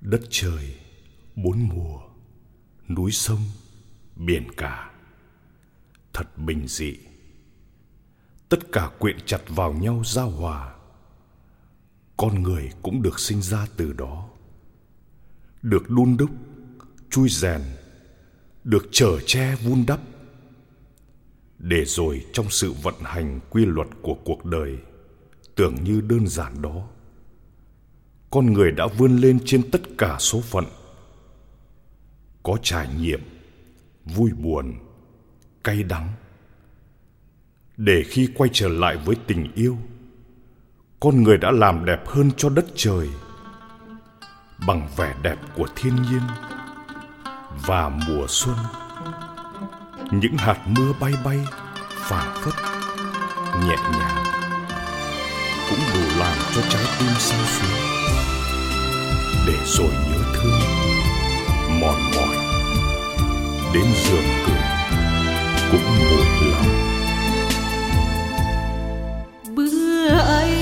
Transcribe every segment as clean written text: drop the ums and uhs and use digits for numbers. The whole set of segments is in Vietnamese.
Đất trời, bốn mùa, núi sông, biển cả, thật bình dị. Tất cả quyện chặt vào nhau giao hòa. Con người cũng được sinh ra từ đó, được đun đúc, chui rèn, được chở che vun đắp, để rồi trong sự vận hành quy luật của cuộc đời tưởng như đơn giản đó, con người đã vươn lên trên tất cả số phận, có trải nghiệm vui buồn, cay đắng, để khi quay trở lại với tình yêu, con người đã làm đẹp hơn cho đất trời bằng vẻ đẹp của thiên nhiên. Và mùa xuân, những hạt mưa bay bay phảng phất nhẹ nhàng, cũng đủ làm cho trái tim sao xuyến, để rồi nhớ thương mòn mỏi đến giường cười cũng một lòng. Bữa ấy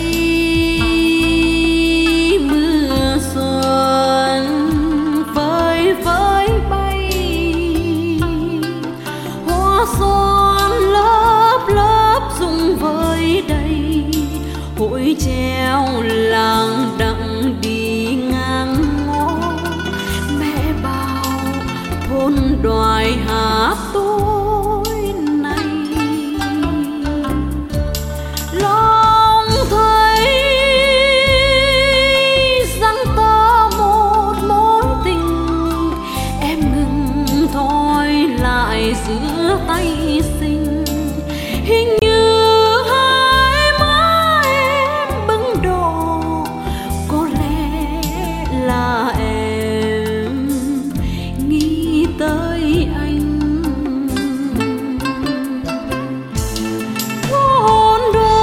mưa xuân vơi vơi bay, hoa xuân lớp lớp rụng vơi đầy, hội treo làng đặng đi ngang ngõ. Mẹ bảo thôn Đoài hát tối nay, lòng thấy rằng ta một mối tình, em ngừng thoi lại giữa tay xinh. Hình như hai má em bưng đỏ, có lẽ là em nghĩ tới anh. Hôn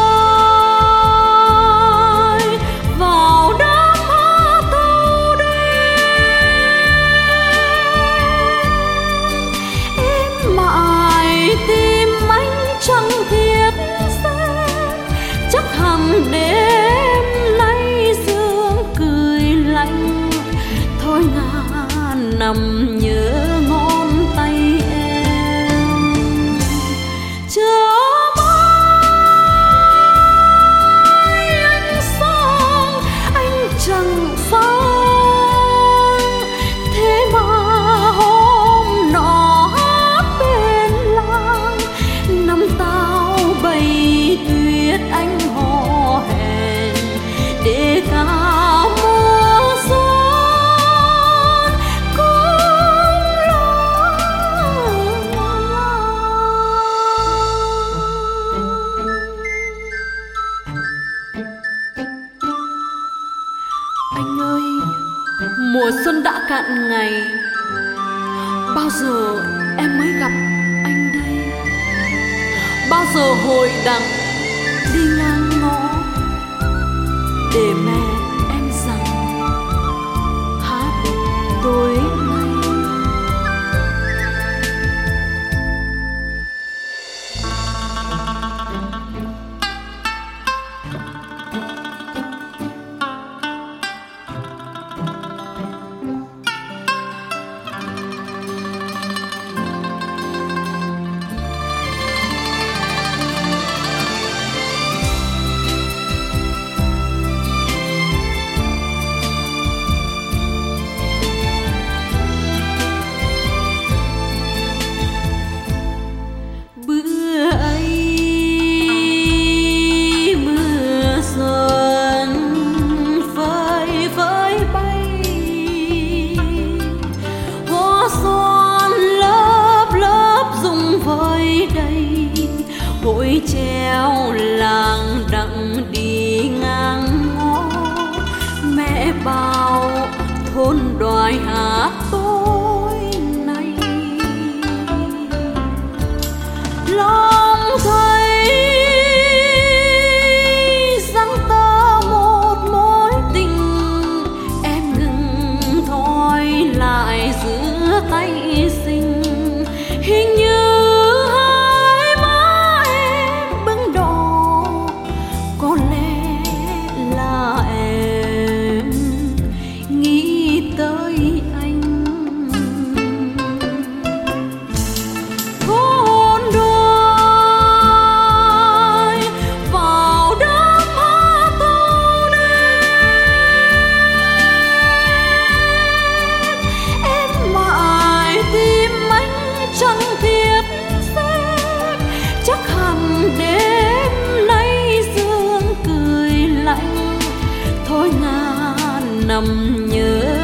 đôi vào đám hoa thâu đêm, em mãi tìm anh chẳng thiết xem, chắc hẳn đêm nay sương cười lạnh, thôi ngàn nằm nhớ ngón tay em. Chờ mãi anh sang, anh chẳng sang, thế mà hôm nọ hát bên làng, năm tao bày tuyết anh hò hẹn, để cả mùa xuân cùng lo. Anh ơi, mùa xuân đã cạn ngày, bao giờ em mới gặp anh đây? Bao giờ hồi đằng đi ngang ngõ, để mẹ em rằng hát tối nay. ngàn năm nhớ.